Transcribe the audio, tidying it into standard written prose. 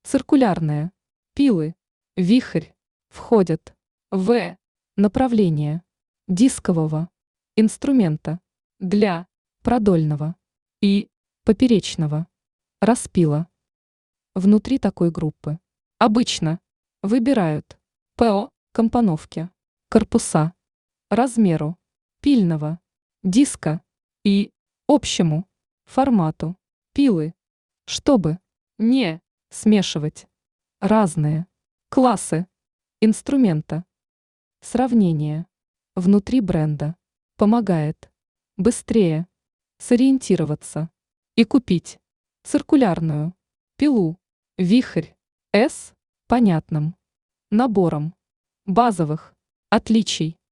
Циркулярные пилы, вихрь, входят в направление дискового инструмента для продольного и поперечного распила. Внутри такой группы обычно выбирают по компоновке корпуса, размеру пильного диска и общему формату пилы, чтобы не смешивать разные классы инструмента. Сравнение внутри бренда помогает быстрее сориентироваться и купить циркулярную пилу «Вихрь с» понятным набором базовых отличий.